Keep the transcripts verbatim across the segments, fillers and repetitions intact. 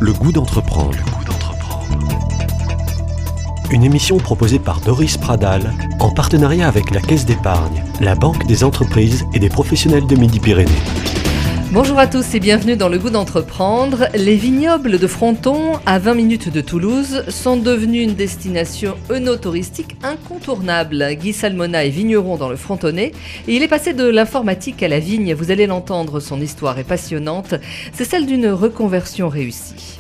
Le goût d'entreprendre. Le goût d'entreprendre. Une émission proposée par Doris Pradal en partenariat avec la Caisse d'épargne, la Banque des entreprises et des professionnels de Midi-Pyrénées. Bonjour à tous et bienvenue dans Le goût d'entreprendre. Les vignobles de Fronton, à vingt minutes de Toulouse, sont devenus une destination œnotouristique incontournable. Guy Salmona est vigneron dans le Frontonnais et il est passé de l'informatique à la vigne. Vous allez l'entendre, son histoire est passionnante. C'est celle d'une reconversion réussie.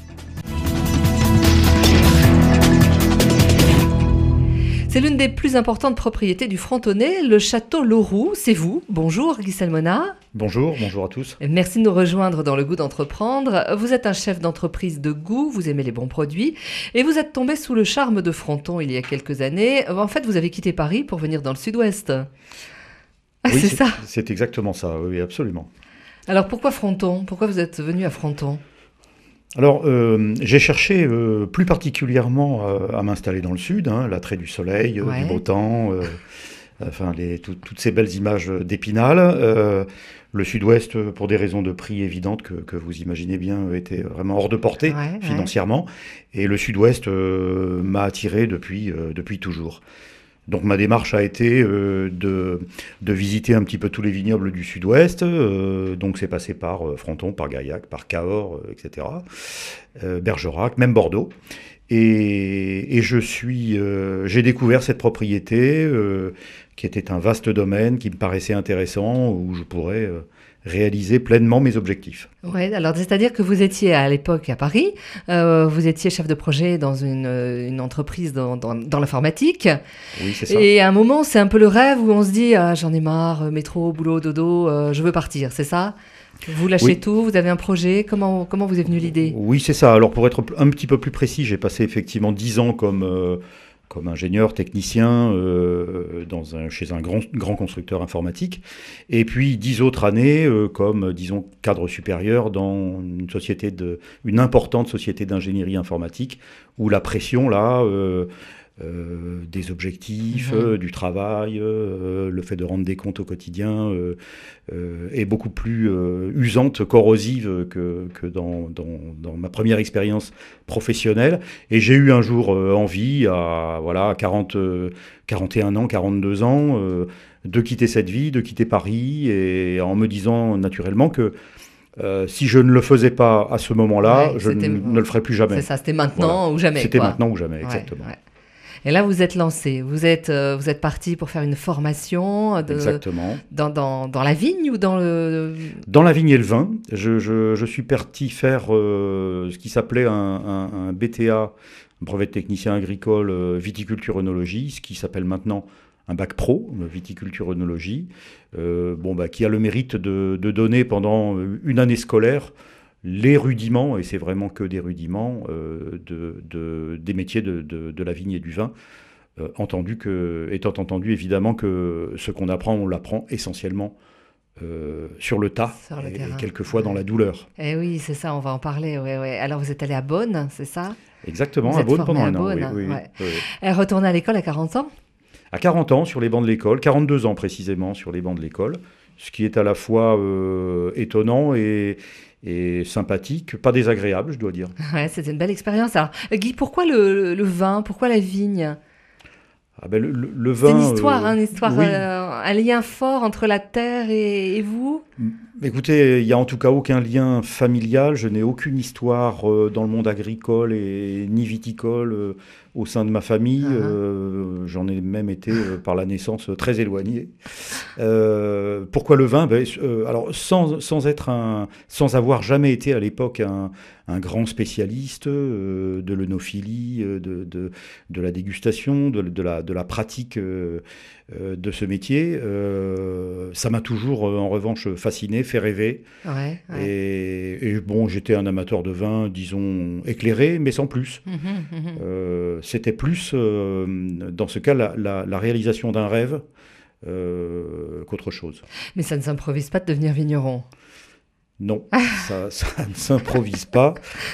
C'est l'une des plus importantes propriétés du Frontonnais, le château Lauroux. C'est vous. Bonjour Guy Salmona. Bonjour, bonjour à tous. Merci de nous rejoindre dans Le goût d'entreprendre. Vous êtes un chef d'entreprise de goût, vous aimez les bons produits et vous êtes tombé sous le charme de Fronton il y a quelques années. En fait, vous avez quitté Paris pour venir dans le sud-ouest. Ah, oui, c'est, c'est ça. C'est exactement ça, oui, absolument. Alors pourquoi Fronton ? Pourquoi vous êtes venu à Fronton ? Alors, euh, j'ai cherché euh, plus particulièrement euh, à m'installer dans le sud, hein, l'attrait du soleil, euh, Ouais. du beau temps, euh, enfin les, tout- toutes ces belles images d'Épinal. Euh, le sud-ouest, euh, pour des raisons de prix évidentes que, que vous imaginez bien, euh, était vraiment hors de portée Ouais, ouais. financièrement. Et le sud-ouest euh, m'a attiré depuis, euh, depuis toujours. Donc ma démarche a été euh, de, de visiter un petit peu tous les vignobles du sud-ouest. Euh, donc c'est passé par euh, Fronton, par Gaillac, par Cahors, euh, et cetera. Euh, Bergerac, même Bordeaux. Et, et je suis, euh, j'ai découvert cette propriété euh, qui était un vaste domaine, qui me paraissait intéressant, où je pourrais euh, réaliser pleinement mes objectifs. Ouais, alors c'est-à-dire que vous étiez à l'époque à Paris, euh, vous étiez chef de projet dans une, euh, une entreprise dans, dans, dans l'informatique. Oui, c'est ça. Et à un moment, c'est un peu le rêve où on se dit ah, j'en ai marre, euh, métro, boulot, dodo, euh, je veux partir, c'est ça ? Vous lâchez Oui. tout, vous avez un projet, comment, comment vous est venue l'idée ? Oui, c'est ça. Alors, pour être un petit peu plus précis, j'ai passé effectivement dix ans comme, euh, comme ingénieur, technicien euh, dans un, chez un grand, grand constructeur informatique. Et puis dix autres années euh, comme, disons, cadre supérieur dans une société de, une importante société d'ingénierie informatique où la pression, là, euh, euh, des objectifs, Mhm. euh, du travail, euh, le fait de rendre des comptes au quotidien euh, euh, est beaucoup plus euh, usante, corrosive que, que dans, dans, dans ma première expérience professionnelle. Et j'ai eu un jour euh, envie, à voilà, à quarante, euh, quarante et un ans, quarante-deux ans, euh, de quitter cette vie, de quitter Paris, et en me disant naturellement que euh, si je ne le faisais pas à ce moment-là, Ouais, je c'était- n- ne le ferai plus jamais. C'est ça, c'était maintenant ou jamais. C'était quoi. maintenant ou jamais, Ouais, exactement. ouais. Et là, vous êtes lancé, vous êtes, euh, vous êtes parti pour faire une formation de, Exactement. dans, dans, dans la vigne ou dans le... Dans la vigne et le vin, je, je- je suis parti faire euh, ce qui s'appelait un, un- un B T A, un brevet de technicien agricole euh, viticulture-œnologie, ce qui s'appelle maintenant un bac pro, euh, viticulture-œnologie, euh, bon, bah, qui a le mérite de, de donner pendant une année scolaire les rudiments, et c'est vraiment que des rudiments, euh, de, de- des métiers de, de- de la vigne et du vin, euh, entendu que, étant entendu évidemment que ce qu'on apprend, on l'apprend essentiellement euh, sur le tas, Sur le et, terrain. et quelquefois dans Ouais. la douleur. Eh oui, c'est ça, on va en parler. Ouais, ouais. Alors, vous êtes allé à Bonn, c'est ça ? Exactement, Vous à êtes Beaune formé pendant à un an. Beaune, oui, oui, oui, ouais. oui, oui. Elle retournait à l'école à quarante ans ? À quarante ans, sur les bancs de l'école, quarante-deux ans précisément sur les bancs de l'école, ce qui est à la fois euh, étonnant et, et sympathique, pas désagréable, je dois dire. Ouais, c'était une belle expérience. Alors, Guy, pourquoi le, le vin ? Pourquoi la vigne ? Ah ben, le, le- le C'est vin. une histoire, euh, hein, une histoire, oui. euh, un lien fort entre la terre et, et vous ? Écoutez, il n'y a en tout cas aucun lien familial. Je n'ai aucune histoire euh, dans le monde agricole et ni viticole euh, au sein de ma famille. Ah. Euh, j'en ai même été euh, par la naissance très éloigné. Euh, pourquoi le vin? Ben, euh, alors, sans, sans être un, sans avoir jamais été à l'époque un, un grand spécialiste euh, de l'œnophilie, euh, de, de, de la dégustation, de, de la, de la pratique euh, euh, de ce métier, euh, ça m'a toujours, euh, en revanche, fasciné, fait rêver. Ouais, ouais. Et, et bon, j'étais un amateur de vin, disons, éclairé, mais sans plus. Mhm, mhm. Euh, c'était plus, euh, dans ce cas, la, la- la réalisation d'un rêve euh, qu'autre chose. Mais ça ne s'improvise pas de devenir vigneron. Non, ça, ça ne s'improvise pas.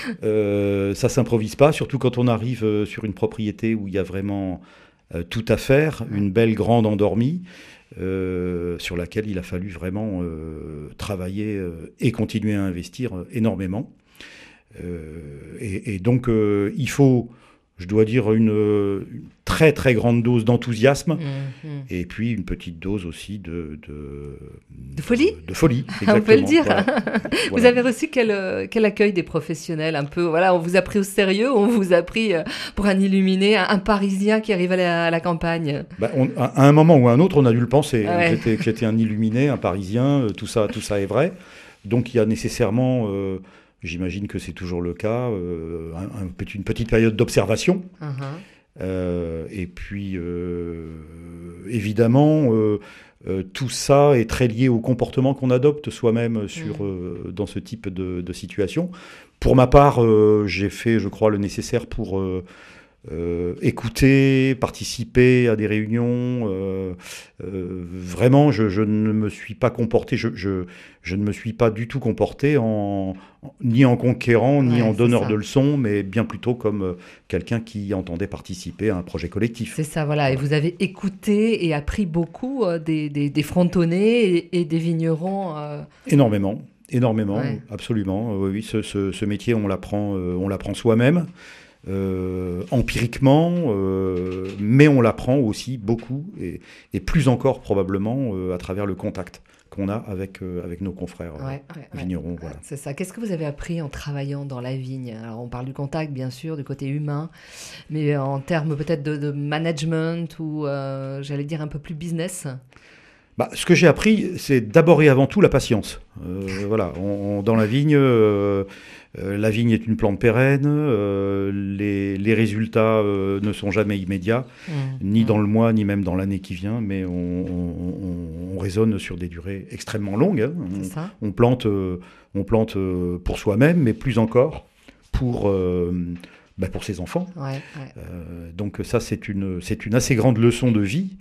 Euh, ça s'improvise pas, surtout quand on arrive euh, sur une propriété où il y a vraiment euh, tout à faire, une belle grande endormie, euh, sur laquelle il a fallu vraiment euh, travailler euh, et continuer à investir euh, énormément. Euh, et, et donc, euh, il faut, je dois dire, une, une très très grande dose d'enthousiasme mmh. et puis une petite dose aussi de... De, de folie de, de folie, exactement. On peut le dire. Voilà. Vous Voilà. avez reçu quel, quel accueil des professionnels un peu, voilà, on vous a pris au sérieux, on vous a pris pour un illuminé, un, un Parisien qui arrive à la, à la campagne? Bah, on, à un moment ou à un autre, on a dû le penser. Ah ouais. J'étais, que j'étais un illuminé, un Parisien, tout ça, tout ça est vrai. Donc il y a nécessairement... Euh, J'imagine que c'est toujours le cas, euh, un, un, une petite période d'observation. Uh-huh. Euh, et puis, euh, évidemment, euh, euh, tout ça est très lié au comportement qu'on adopte soi-même sur, mmh. euh, dans ce type de, de situation. Pour ma part, euh, j'ai fait, je crois, le nécessaire pour... Euh, Euh, écouter, participer à des réunions. Euh, euh, vraiment, je, je ne me suis pas comporté, je, je, je ne me suis pas du tout comporté en, en, ni en conquérant, ni ouais, en donneur de leçons, mais bien plutôt comme euh, quelqu'un qui entendait participer à un projet collectif. C'est ça, voilà. Et vous avez écouté et appris beaucoup euh, des, des, des frontonnais et, et des vignerons. Euh... Énormément, énormément, ouais. absolument. Euh, oui, ce, ce, ce métier, on l'apprend, euh, on l'apprend soi-même. Euh, empiriquement, euh, mais on l'apprend aussi beaucoup, et, et plus encore probablement euh, à travers le contact qu'on a avec, euh, avec nos confrères ouais, euh, ouais, vignerons. Ouais, voilà. C'est ça. Qu'est-ce que vous avez appris en travaillant dans la vigne? Alors, on parle du contact, bien sûr, du côté humain, mais en termes peut-être de, de management ou, euh, j'allais dire, un peu plus business. Bah, ce que j'ai appris, c'est d'abord et avant tout la patience. Euh, voilà, on, on, dans la vigne, euh, euh, la vigne est une plante pérenne, euh, les, les résultats euh, ne sont jamais immédiats, mmh, ni mmh. dans le mois, ni même dans l'année qui vient, mais on, on, on raisonne sur des durées extrêmement longues. Hein. On, ça. on plante, euh, on plante euh, pour soi-même, mais plus encore pour... Euh, bah, pour ses enfants. Ouais, ouais. Euh, donc ça, c'est une, c'est une assez grande leçon de vie.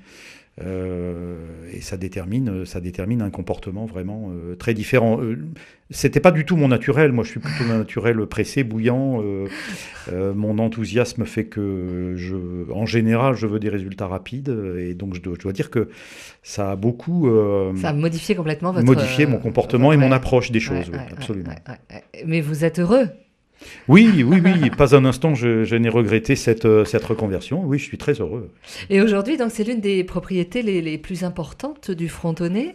Euh, et ça détermine, ça détermine un comportement vraiment euh, très différent. Euh, c'était pas du tout mon naturel. Moi, je suis plutôt un naturel pressé, bouillant. Euh, euh, mon enthousiasme fait que, je, en général, je veux des résultats rapides. Et donc, je dois, je dois dire que ça a beaucoup... Euh, ça a modifié complètement votre... Modifié mon comportement votre... et ouais. mon approche des choses, ouais, oui, ouais, absolument. Ouais, ouais, ouais. Mais vous êtes heureux? Oui, oui, oui, pas un instant je, je n'ai regretté cette, cette reconversion. Oui, je suis très heureux. Et aujourd'hui, donc, c'est l'une des propriétés les, les plus importantes du Frontonnet.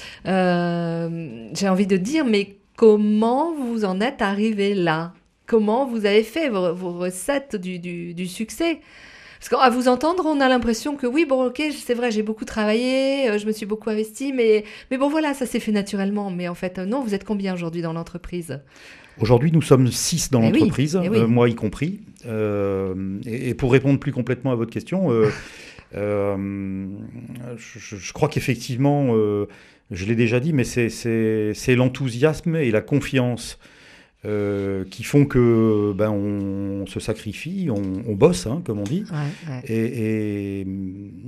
Euh, j'ai envie de dire, mais comment vous en êtes arrivé là? Comment vous avez fait vos, vos recettes du, du, du succès? Parce qu'à vous entendre, on a l'impression que oui, bon, ok, c'est vrai, j'ai beaucoup travaillé, je me suis beaucoup investi, mais, mais bon, voilà, ça s'est fait naturellement. Mais en fait, non, vous êtes combien aujourd'hui dans l'entreprise ? Aujourd'hui, nous sommes six dans eh l'entreprise, oui, eh oui. euh, moi y compris. Euh, et, et pour répondre plus complètement à votre question, euh, euh, je, je crois qu'effectivement, euh, je l'ai déjà dit, mais c'est, c'est, c'est l'enthousiasme et la confiance euh, qui font que ben, on se sacrifie, on, on bosse, hein, comme on dit. Ouais, ouais. Et, et,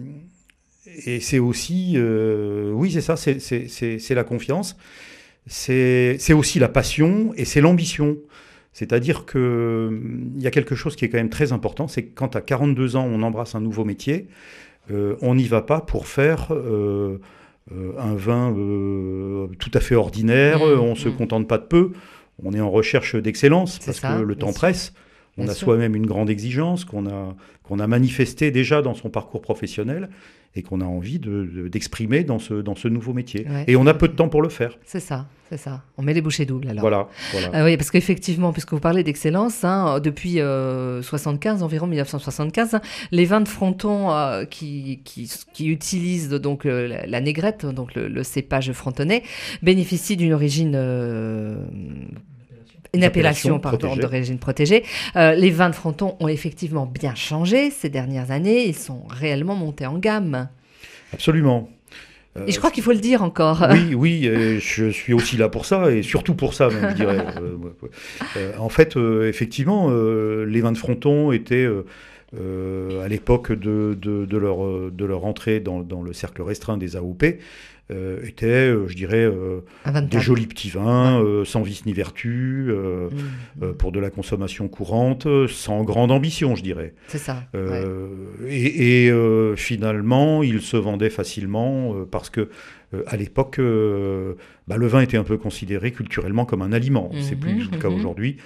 et c'est aussi, euh, oui, c'est ça, c'est, c'est, c'est, c'est la confiance. C'est, c'est aussi la passion et c'est l'ambition. C'est-à-dire qu'il y a quelque chose qui est quand même très important, c'est que quand à quarante-deux ans, on embrasse un nouveau métier, euh, on n'y va pas pour faire euh, euh, un vin euh, tout à fait ordinaire, mmh, on ne mmh. se contente pas de peu, on est en recherche d'excellence, c'est parce ça, que le temps sûr. presse. On bien a sûr. Soi-même une grande exigence qu'on a, qu'on a manifestée déjà dans son parcours professionnel et qu'on a envie de, de, d'exprimer dans ce, dans ce nouveau métier. Ouais, et on a peu de temps pour le faire. C'est ça, c'est ça. On met les bouchées doubles alors. Voilà. voilà. Euh, oui, parce qu'effectivement, puisque vous parlez d'excellence, hein, depuis euh, soixante-quinze, environ dix-neuf cent soixante-quinze, hein, les vins de Fronton euh, qui, qui, qui utilisent donc, euh, la, la négrette, donc le, le cépage frontonais, bénéficient d'une origine... Euh, Une appellation, pardon, d'origine protégée. Euh, les vins de Fronton ont effectivement bien changé ces dernières années. Ils sont réellement montés en gamme. Absolument. Euh, et je crois qu'il faut le dire encore. Oui, oui, euh, je suis aussi là pour ça, et surtout pour ça, même, je dirais. euh, euh, en fait, euh, effectivement, euh, les vins de Fronton étaient... Euh, Euh, à l'époque de, de, de, leur, de leur entrée dans, dans le cercle restreint des A O P, euh, étaient, euh, je dirais, euh, des jolis petits vins, ouais. euh, sans vice ni vertu, euh, mmh. euh, pour de la consommation courante, sans grande ambition, je dirais. C'est ça. Euh, ouais. Et, et euh, finalement, ils se vendaient facilement euh, parce que, euh, à l'époque, euh, bah, le vin était un peu considéré culturellement comme un aliment. Mmh. C'est plus mmh. le cas mmh. aujourd'hui.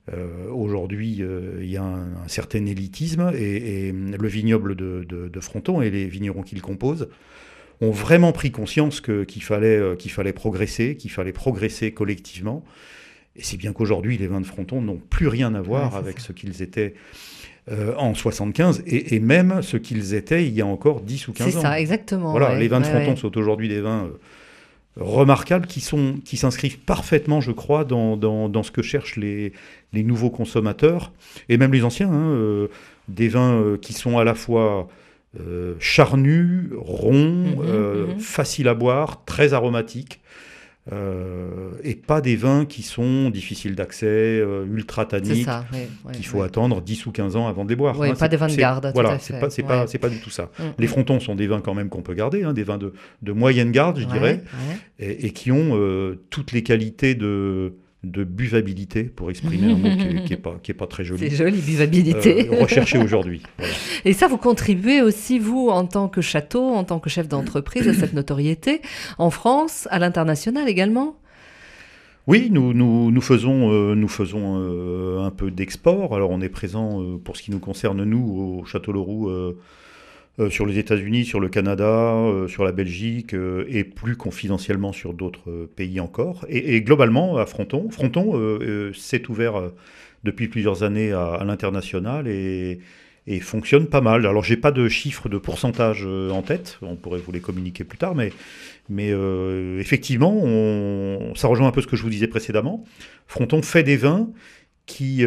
Euh, aujourd'hui, euh, il y a un, un certain élitisme et, et le vignoble de, de, de Fronton et les vignerons qui le composent ont vraiment pris conscience que, qu'il fallait, euh, qu'il fallait progresser, qu'il fallait progresser collectivement. Et c'est bien qu'aujourd'hui, les vins de Fronton n'ont plus rien à voir ouais, avec ça. ce qu'ils étaient euh, en soixante-quinze et, et même ce qu'ils étaient il y a encore dix ou quinze c'est ans. C'est ça, exactement. Voilà, ouais, les vins de ouais, Fronton ouais. sont aujourd'hui des vins euh, remarquables qui, sont, qui s'inscrivent parfaitement, je crois, dans, dans, dans ce que cherchent les, les nouveaux consommateurs et même les anciens. Hein, euh, des vins euh, qui sont à la fois euh, charnus, ronds, mmh, euh, mmh. faciles à boire, très aromatiques. Euh, et pas des vins qui sont difficiles d'accès, euh, ultra tanniques, ça, ouais, ouais, qu'il faut ouais. attendre dix ou quinze ans avant de les boire. Oui, hein, pas c'est, des vins de garde. Voilà, tout à c'est, fait. Pas, c'est, ouais. pas, c'est pas du tout ça. Mmh, les mmh. Frontons sont des vins quand même qu'on peut garder, hein, des vins de, de moyenne garde, je ouais, dirais, ouais. Et, et qui ont euh, toutes les qualités de... de buvabilité, pour exprimer un mot qui n'est qui est pas, qui est pas très joli. C'est joli, buvabilité. Euh, recherché aujourd'hui. Voilà. Et ça, vous contribuez aussi, vous, en tant que château, en tant que chef d'entreprise, à cette notoriété, en France, à l'international également ? Oui, nous, nous, nous faisons, euh, nous faisons euh, un peu d'export. Alors, on est présent, euh, pour ce qui nous concerne, nous, au Château Leroux, euh, Euh, sur les États-Unis, sur le Canada, euh, sur la Belgique euh, et plus confidentiellement sur d'autres euh, pays encore. Et, et globalement, à Fronton, Fronton euh, euh, s'est ouvert euh, depuis plusieurs années à, à l'international et, et fonctionne pas mal. Alors, j'ai pas de chiffres de pourcentage euh, en tête, on pourrait vous les communiquer plus tard, mais, mais euh, effectivement, on, ça rejoint un peu ce que je vous disais précédemment. Fronton fait des vins qui,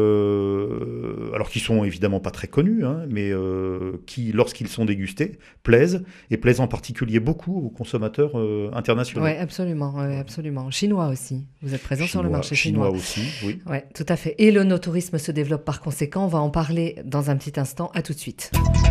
euh, alors qui sont évidemment pas très connus, hein, mais euh, qui, lorsqu'ils sont dégustés, plaisent, et plaisent en particulier beaucoup aux consommateurs euh, internationaux. Oui, absolument, ouais, absolument. Chinois aussi, vous êtes présent chinois, sur le marché chinois. Chinois aussi, oui. Ouais, tout à fait. Et le no-tourisme se développe par conséquent, on va en parler dans un petit instant, à tout de suite.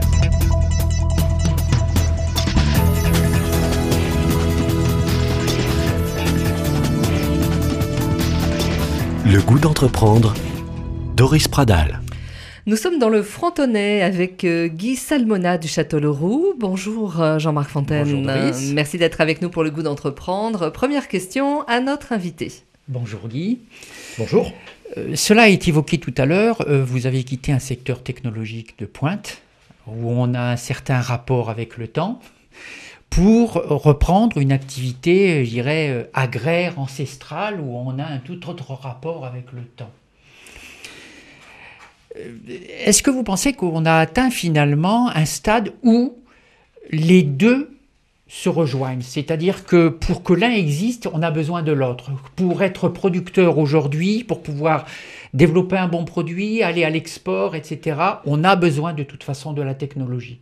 Le goût d'entreprendre, Doris Pradal. Nous sommes dans le Frontonnais avec euh, Guy Salmona du Château Leroux. Bonjour euh, Jean-Marc Fontaine. Bonjour Doris. Euh, merci d'être avec nous pour le goût d'entreprendre. Première question à notre invité. Bonjour Guy. Bonjour. Euh, cela a été évoqué tout à l'heure. Euh, vous avez quitté un secteur technologique de pointe où on a un certain rapport avec le temps, pour reprendre une activité, je dirais, agraire, ancestrale, où on a un tout autre rapport avec le temps. Est-ce que vous pensez qu'on a atteint finalement un stade où les deux se rejoignent ? C'est-à-dire que pour que l'un existe, on a besoin de l'autre. Pour être producteur aujourd'hui, pour pouvoir développer un bon produit, aller à l'export, et cetera, on a besoin de toute façon de la technologie.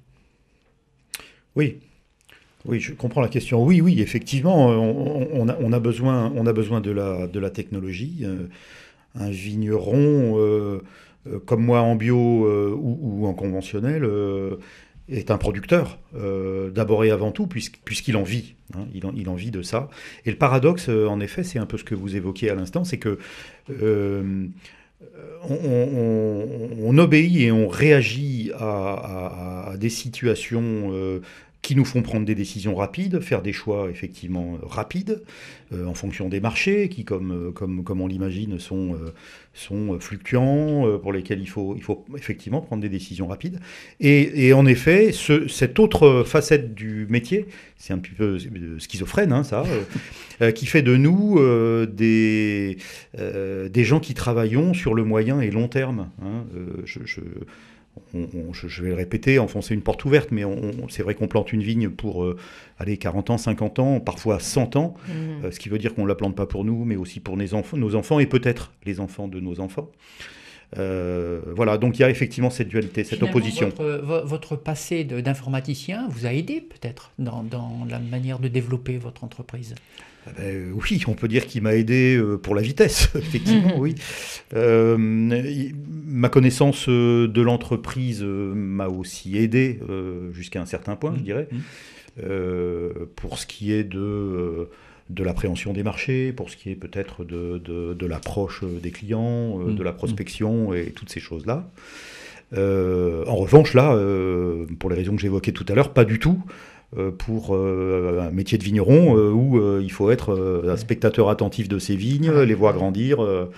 Oui. Oui, je comprends la question. Oui, oui, effectivement, on, on, a, on, a, besoin, on a besoin de la, de la technologie. Euh, un vigneron, euh, euh, comme moi en bio euh, ou, ou en conventionnel, euh, est un producteur, euh, d'abord et avant tout, puisqu', puisqu'il en vit. Hein, il, en, il en vit de ça. Et le paradoxe, euh, en effet, c'est un peu ce que vous évoquiez à l'instant, c'est que euh, on, on, on obéit et on réagit à, à, à des situations euh, qui nous font prendre des décisions rapides, faire des choix effectivement rapides, euh, en fonction des marchés, qui, comme, euh, comme, comme on l'imagine, sont, euh, sont fluctuants, euh, pour lesquels il faut, il faut effectivement prendre des décisions rapides. Et, et en effet, ce, cette autre facette du métier, c'est un petit peu schizophrène, hein, ça, euh, qui fait de nous euh, des, euh, des gens qui travaillons sur le moyen et long terme. Hein. Euh, je... je On, on, je, je vais le répéter, enfoncer une porte ouverte, mais on, on, c'est vrai qu'on plante une vigne pour euh, allez, quarante ans, cinquante ans, parfois cent ans, mmh. euh, ce qui veut dire qu'on ne la plante pas pour nous, mais aussi pour nos enfants, nos enfants et peut-être les enfants de nos enfants. Euh, voilà, donc il y a effectivement cette dualité, cette Finalement, opposition. Votre, votre passé de, d'informaticien vous a aidé peut-être dans, dans la manière de développer votre entreprise ? Ben, oui, on peut dire qu'il m'a aidé pour la vitesse, effectivement, oui. Euh, ma connaissance de l'entreprise m'a aussi aidé euh, jusqu'à un certain point, je dirais, euh, pour ce qui est de, de l'appréhension des marchés, pour ce qui est peut-être de, de, de l'approche des clients, de la prospection et toutes ces choses-là. Euh, en revanche, là, euh, pour les raisons que j'évoquais tout à l'heure, pas du tout. Euh, pour euh, un métier de vigneron euh, où euh, il faut être euh, un spectateur attentif de ses vignes, les voir grandir. Euh,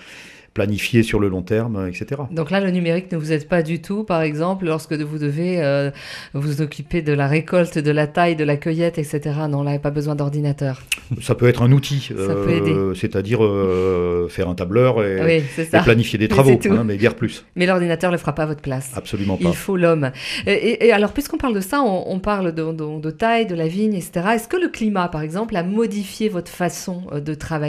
planifié sur le long terme, et cetera. Donc là, le numérique ne vous aide pas du tout, par exemple, lorsque vous devez euh, vous occuper de la récolte, de la taille, de la cueillette, et cetera. Non, là, il n'y a pas besoin d'ordinateur. Ça peut être un outil, Ça euh, peut aider. C'est-à-dire euh, faire un tableur et, oui, c'est ça. et planifier des travaux, hein, mais guère plus. Mais l'ordinateur ne le fera pas à votre place. Absolument pas. Il faut l'homme. Et, et, et alors, puisqu'on parle de ça, on, on parle de, de, de taille, de la vigne, et cetera. Est-ce que le climat, par exemple, a modifié votre façon de travailler ?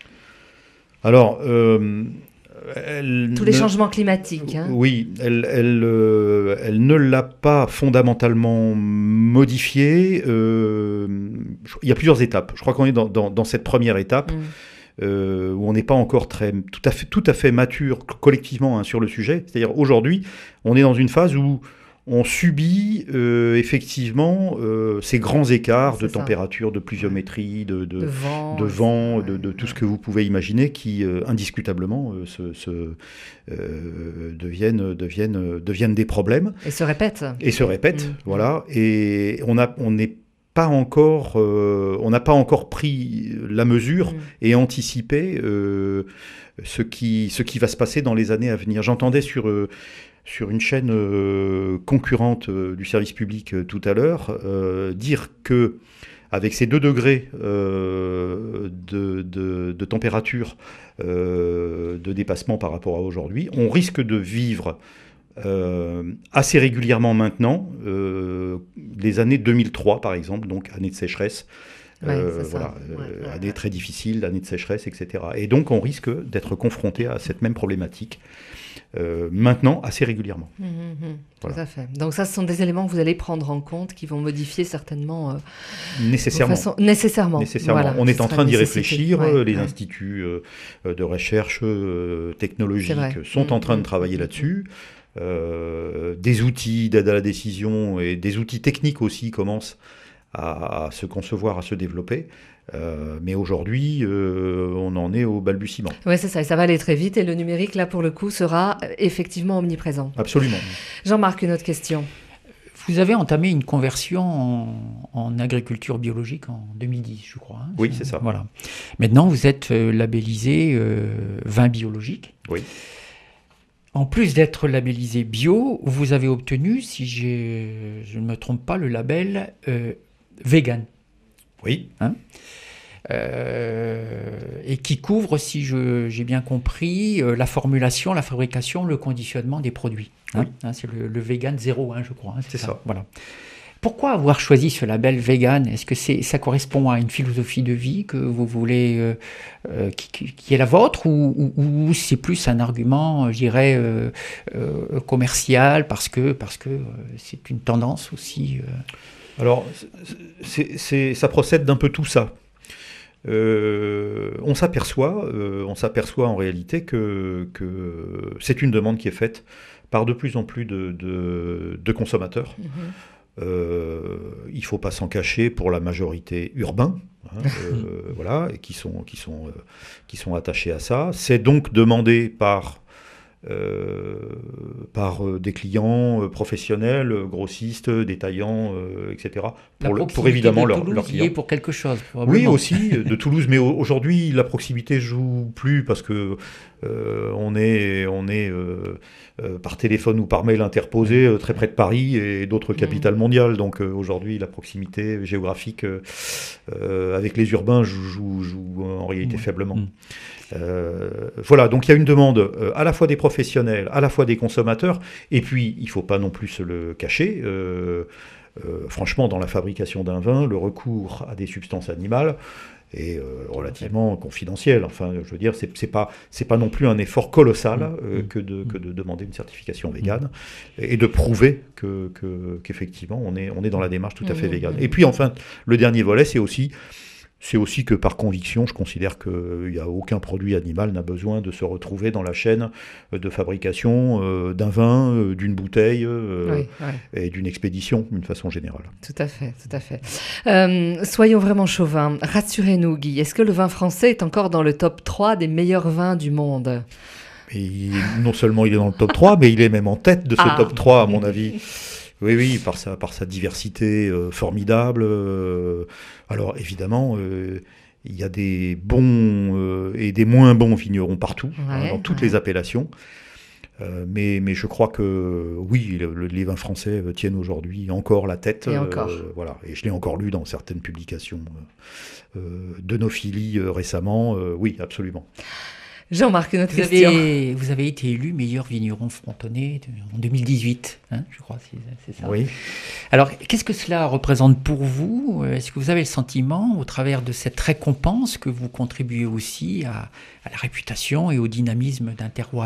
Alors, euh, elle tous les ne... changements climatiques. Hein. Oui, elle, elle, euh, elle ne l'a pas fondamentalement modifié. Euh, il y a plusieurs étapes. Je crois qu'on est dans, dans, dans cette première étape. Mmh. Euh, où on n'est pas encore très, tout, à fait, tout à fait mature collectivement hein, sur le sujet. C'est-à-dire aujourd'hui, on est dans une phase où on subit euh, effectivement euh, ces grands écarts c'est de ça. température, de pluviométrie, de, de, de vent, de, vent, ouais, de, de tout ouais. ce que vous pouvez imaginer qui euh, indiscutablement euh, se, se, euh, deviennent, deviennent, deviennent des problèmes. Et se répètent. Et se répètent, mmh. voilà. Et on a, on n'est pas encore, euh, on n'a pas encore pris la mesure mmh. et anticipé euh, ce qui, ce qui va se passer dans les années à venir. J'entendais sur euh, sur une chaîne euh, concurrente euh, du service public euh, tout à l'heure euh, dire que avec ces deux degrés euh, de, de, de température euh, de dépassement par rapport à aujourd'hui, on risque de vivre Euh, assez régulièrement maintenant, euh, les années deux mille trois par exemple, donc année de sécheresse, ouais, euh, voilà, ouais, euh, ouais, année ouais. très difficile, année de sécheresse, et cetera. Et donc on risque d'être confronté à cette même problématique euh, maintenant assez régulièrement. Mmh, mmh, voilà. Tout à fait. Donc ça, ce sont des éléments que vous allez prendre en compte, qui vont modifier certainement... Euh, Nécessairement. Façon... Nécessairement. Nécessairement. Voilà, on est en train d'y réfléchir. Ouais, les ouais. instituts euh, de recherche euh, technologique sont mmh, en train mmh, de travailler mmh, là-dessus. Euh, des outils d'aide à la décision et des outils techniques aussi commencent à, à se concevoir, à se développer. Euh, mais aujourd'hui, euh, on en est au balbutiement. Oui, c'est ça, et ça va aller très vite. Et le numérique, là, pour le coup, sera effectivement omniprésent. Absolument. Jean-Marc, une autre question. Vous avez entamé une conversion en, en agriculture biologique en deux mille dix, je crois. Hein, oui, c'est ça. Voilà. Maintenant, vous êtes euh, labellisé euh, vin biologique. Oui. En plus d'être labellisé bio, vous avez obtenu, si je ne me trompe pas, le label euh, vegan. Oui. Hein euh, et qui couvre, si je, j'ai bien compris, euh, la formulation, la fabrication, le conditionnement des produits. Hein, oui. hein, c'est le, le vegan zéro, hein, je crois. Hein, c'est c'est ça. ça. Voilà. Pourquoi avoir choisi ce label vegan ? Est-ce que c'est, ça correspond à une philosophie de vie que vous voulez, euh, euh, qui, qui est la vôtre, ou, ou, ou c'est plus un argument, je dirais, euh, euh, commercial, parce que, parce que euh, c'est une tendance aussi euh... Alors, c'est, c'est, ça procède d'un peu tout ça. Euh, on s'aperçoit, euh, on s'aperçoit en réalité que, que c'est une demande qui est faite par de plus en plus de, de, de consommateurs. Mmh. Euh, il ne faut pas s'en cacher pour la majorité urbain, hein, euh, voilà, et qui sont, qui, sont, euh, qui sont attachés à ça. C'est donc demandé par, euh, par euh, des clients euh, professionnels, grossistes, détaillants, euh, et cetera. Pour, le, pour évidemment leur, leur client. Pour quelque chose. Oui, aussi de Toulouse, mais aujourd'hui la proximité joue plus parce que euh, on est, on est euh, euh, par téléphone ou par mail interposé euh, très près de Paris et d'autres capitales mondiales. Donc euh, aujourd'hui la proximité géographique euh, euh, avec les urbains joue, joue, joue en réalité mmh. faiblement. Mmh. Euh, voilà, donc il y a une demande euh, à la fois des professionnels, à la fois des consommateurs, et puis il ne faut pas non plus se le cacher. Euh, Euh, franchement, dans la fabrication d'un vin, le recours à des substances animales est euh, relativement confidentiel. Enfin, je veux dire, c'est, c'est pas, c'est pas non plus un effort colossal euh, que, de, que de demander une certification végane et de prouver que, que, qu'effectivement, on est, on est dans la démarche tout à fait végane. Et puis, enfin, le dernier volet, c'est aussi... C'est aussi que par conviction, je considère qu'il n'y a aucun produit animal n'a besoin de se retrouver dans la chaîne de fabrication euh, d'un vin, euh, d'une bouteille euh, oui, oui. et d'une expédition d'une façon générale. Tout à fait, tout à fait. Euh, soyons vraiment chauvins. Rassurez-nous, Guy, est-ce que le vin français est encore dans le top trois des meilleurs vins du monde ? Et non seulement il est dans le top trois, mais il est même en tête de ce ah. top trois, à mon avis. Oui, oui, par sa, par sa diversité euh, formidable. Euh, alors, évidemment, euh, il y a des bons euh, et des moins bons vignerons partout, ouais, hein, dans toutes ouais. les appellations. Euh, mais, mais je crois que oui, le, les vins français tiennent aujourd'hui encore la tête. Et encore. Euh, voilà. Et je l'ai encore lu dans certaines publications euh, d'œnophilie euh, récemment. Euh, oui, absolument. Jean-Marc, notre Vous question. avez, vous avez été élu meilleur vigneron frontonnais en deux mille dix-huit, hein, je crois, c'est, c'est ça. Oui. Alors, qu'est-ce que cela représente pour vous ? Est-ce que vous avez le sentiment, au travers de cette récompense, que vous contribuez aussi à, à la réputation et au dynamisme d'un terroir ?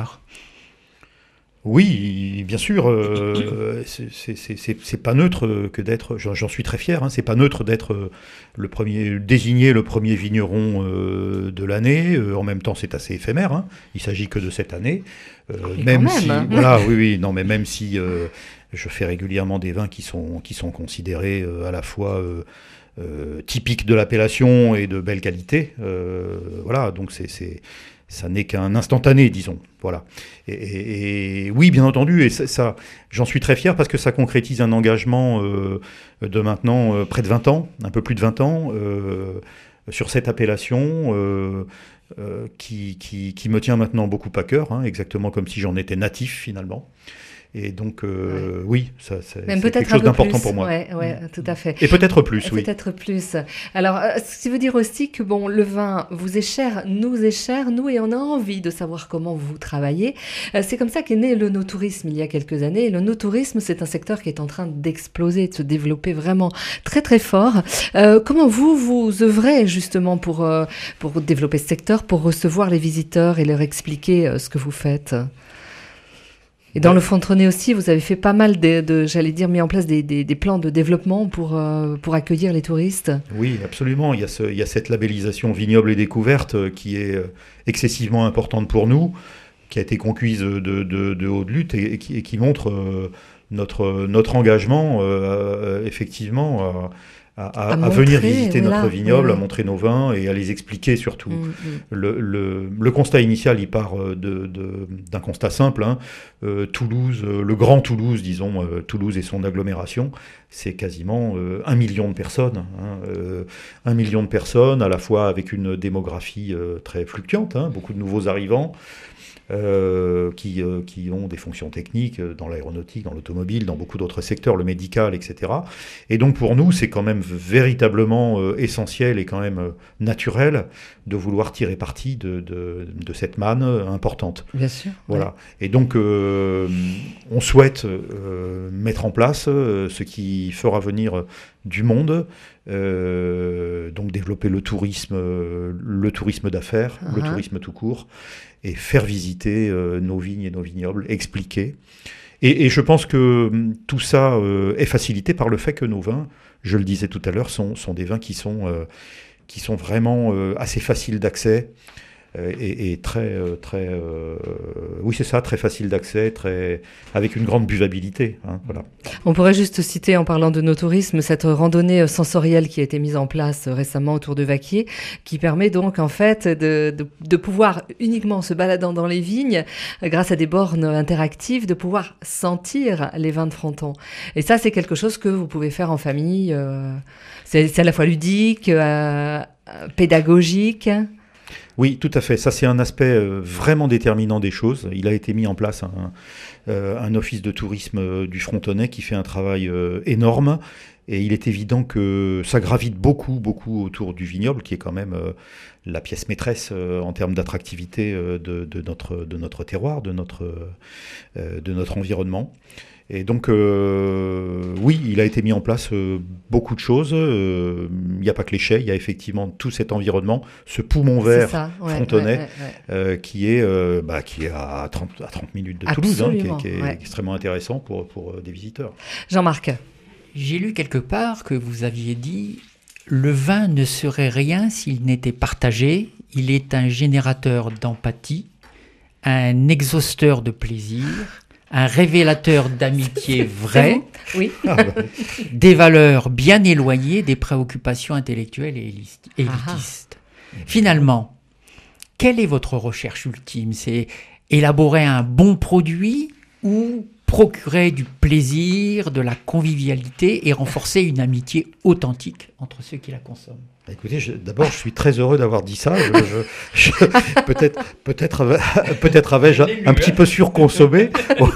Oui, bien sûr, euh, c'est, c'est, c'est, c'est pas neutre que d'être, j'en, j'en suis très fier, hein, c'est pas neutre d'être le premier, désigné le premier vigneron euh, de l'année, euh, en même temps c'est assez éphémère, hein, il s'agit que de cette année, euh, même, même si, hein. voilà, oui, oui, non, mais même si euh, je fais régulièrement des vins qui sont, qui sont considérés euh, à la fois euh, euh, typiques de l'appellation et de belle qualité, euh, voilà, donc c'est, c'est ça n'est qu'un instantané, disons. Voilà. Et, et, et oui, bien entendu, et ça, ça, j'en suis très fier parce que ça concrétise un engagement euh, de maintenant euh, près de vingt ans, un peu plus de vingt ans, euh, sur cette appellation euh, euh, qui, qui, qui me tient maintenant beaucoup à cœur, hein, exactement comme si j'en étais natif finalement. Et donc, euh, ouais. oui, ça, c'est, Même c'est quelque chose d'important plus. pour moi. Ouais, ouais, tout à fait. Et peut-être plus, oui. Peut-être plus. Alors, ce qui veut dire aussi que bon, le vin vous est cher, nous est cher, nous, et on a envie de savoir comment vous travaillez. C'est comme ça qu'est né l'œnotourisme il y a quelques années. L'œnotourisme, c'est un secteur qui est en train d'exploser, de se développer vraiment très, très fort. Euh, comment vous, vous œuvrez justement pour, euh, pour développer ce secteur, pour recevoir les visiteurs et leur expliquer euh, ce que vous faites ? Et dans le Frontonnais aussi, vous avez fait pas mal de, de j'allais dire, mis en place des, des, des plans de développement pour, euh, pour accueillir les touristes. Oui, absolument. Il y a, ce, il y a cette labellisation vignoble et découverte qui est excessivement importante pour nous, qui a été conquise de, de, de haute lutte et, et, qui, et qui montre euh, notre, notre engagement, euh, effectivement, à, à, à, à montrer, venir visiter voilà, notre vignoble, oui, oui. à montrer nos vins et à les expliquer surtout. Mmh, mmh. Le, le, le constat initial, il part de, de, d'un constat simple. Hein. Euh, Toulouse, euh, le grand Toulouse, disons, euh, Toulouse et son agglomération, c'est quasiment euh, un million de personnes. Hein, euh, un million de personnes, à la fois avec une démographie euh, très fluctuante, hein, beaucoup de nouveaux arrivants. Euh, qui, euh, qui ont des fonctions techniques dans l'aéronautique, dans l'automobile, dans beaucoup d'autres secteurs, le médical, et cetera. Et donc pour nous, c'est quand même véritablement euh, essentiel et quand même euh, naturel de vouloir tirer parti de, de, de cette manne importante. Bien sûr. Voilà. Ouais. Et donc euh, on souhaite euh, mettre en place euh, ce qui fera venir du monde, euh, donc développer le tourisme, euh, le tourisme d'affaires, uh-huh. le tourisme tout court, et faire visiter euh, nos vignes et nos vignobles, expliquer. Et, et je pense que tout ça euh, est facilité par le fait que nos vins, je le disais tout à l'heure, sont, sont des vins qui sont, euh, qui sont vraiment euh, assez faciles d'accès, Et, et très, très, euh, oui c'est ça, très facile d'accès, très, avec une grande buvabilité. Hein, voilà. On pourrait juste citer, en parlant de nos tourismes, cette randonnée sensorielle qui a été mise en place récemment autour de Vaquier, qui permet donc en fait de, de, de pouvoir, uniquement en se baladant dans les vignes, grâce à des bornes interactives, de pouvoir sentir les vins de Fronton. Et ça, c'est quelque chose que vous pouvez faire en famille. Euh, c'est, c'est à la fois ludique, euh, pédagogique. Oui, tout à fait. Ça, c'est un aspect euh, vraiment déterminant des choses. Il a été mis en place un, euh, un office de tourisme euh, du Frontonnais qui fait un travail euh, énorme. Et il est évident que ça gravite beaucoup, beaucoup autour du vignoble, qui est quand même euh, la pièce maîtresse euh, en termes d'attractivité euh, de, de, notre, de notre terroir, de notre, euh, de notre environnement. Et donc, euh, oui, il a été mis en place euh, beaucoup de choses. Il euh, n'y a pas que les chais, il y a effectivement tout cet environnement, ce poumon vert ça, ouais, frontonnais, ouais, ouais, ouais. Euh, qui, est, euh, bah, qui est à trente, à trente minutes de Toulouse, hein, qui est, qui est ouais. extrêmement intéressant pour, pour euh, des visiteurs. Jean-Marc. J'ai lu quelque part que vous aviez dit « Le vin ne serait rien s'il n'était partagé. Il est un générateur d'empathie, un exhausteur de plaisir. » Un révélateur d'amitié vraie, oui. des valeurs bien éloignées des préoccupations intellectuelles et élitistes. Ah. Finalement, quelle est votre recherche ultime ? C'est élaborer un bon produit ou procurer du plaisir, de la convivialité et renforcer une amitié authentique entre ceux qui la consomment. Écoutez, je, d'abord, je suis très heureux d'avoir dit ça. Je, je, je, peut-être, peut-être, peut-être avais-je un petit peu surconsommé au,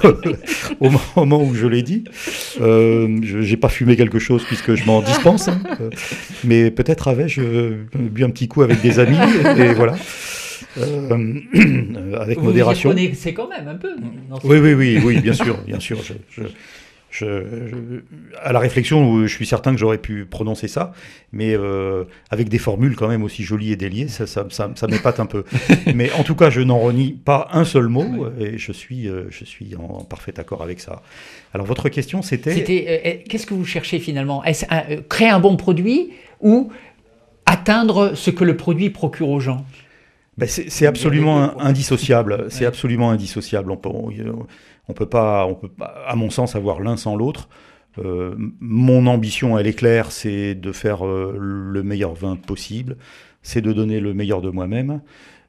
au moment où je l'ai dit. Euh, je n'ai pas fumé quelque chose puisque je m'en dispense, hein. Mais peut-être avais-je bu un petit coup avec des amis, et, et voilà. Euh, avec vous modération. Vous y connaissez quand même un peu. Oui, oui, oui, oui, bien sûr, bien sûr. Je, je, je, je, à la réflexion, je suis certain que j'aurais pu prononcer ça, mais euh, avec des formules quand même aussi jolies et déliées, ça, ça, ça, ça m'épate un peu. Mais en tout cas, je n'en renie pas un seul mot, et je suis, euh, je suis en parfait accord avec ça. Alors, votre question, c'était... C'était euh, qu'est-ce que vous cherchez finalement? Est-ce un, euh, créer un bon produit ou atteindre ce que le produit procure aux gens? Ben c'est, c'est absolument indissociable. C'est ouais. absolument indissociable. On peut, on, on peut pas, on peut pas, à mon sens, avoir l'un sans l'autre. Euh, mon ambition, elle est claire, c'est de faire euh, le meilleur vin possible. C'est de donner le meilleur de moi-même.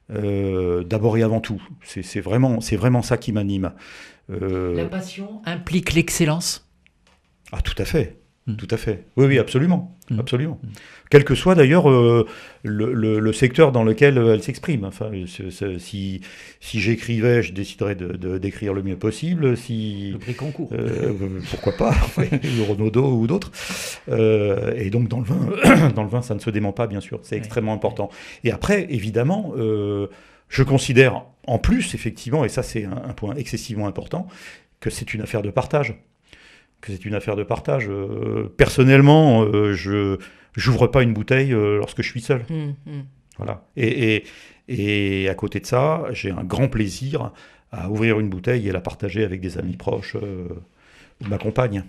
Euh, d'abord et avant tout. C'est, c'est vraiment, c'est vraiment ça qui m'anime. Euh... La passion implique l'excellence. Ah, tout à fait. Mmh. Tout à fait. Oui, oui, absolument. Mmh. Absolument. Mmh. Quel que soit d'ailleurs euh, le, le, le secteur dans lequel elle s'exprime. Enfin, c'est, c'est, si, si j'écrivais, je déciderais de, de, d'écrire le mieux possible. Si, le prix concours. Euh, pourquoi pas, le Renaudot ou d'autres. Euh, et donc dans le vin, dans le vin, ça ne se dément pas, bien sûr. C'est extrêmement ouais. important. Et après, évidemment, euh, je considère en plus, effectivement, et ça c'est un, un point excessivement important, que c'est une affaire de partage. que c'est une affaire de partage. Euh, personnellement, euh, je j'ouvre pas une bouteille euh, lorsque je suis seul. Mmh, mmh. Voilà. Et, et, et à côté de ça, j'ai un grand plaisir à ouvrir une bouteille et la partager avec des amis proches euh, ou ma compagne.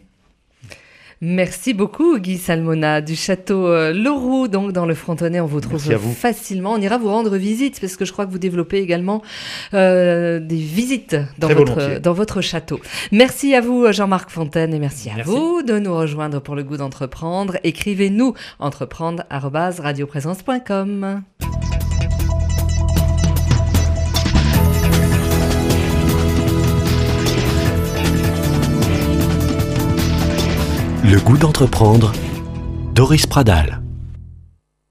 Merci beaucoup Guy Salmona du château euh, Leroux, donc dans le Frontonnais. On vous trouve vous. facilement. On ira vous rendre visite parce que je crois que vous développez également euh, des visites dans votre, dans votre château. Merci à vous Jean-Marc Fontaine et merci à merci. vous de nous rejoindre pour le goût d'entreprendre. Écrivez-nous entreprendre arobase radioprésence point com. Le goût d'entreprendre, Doris Pradal.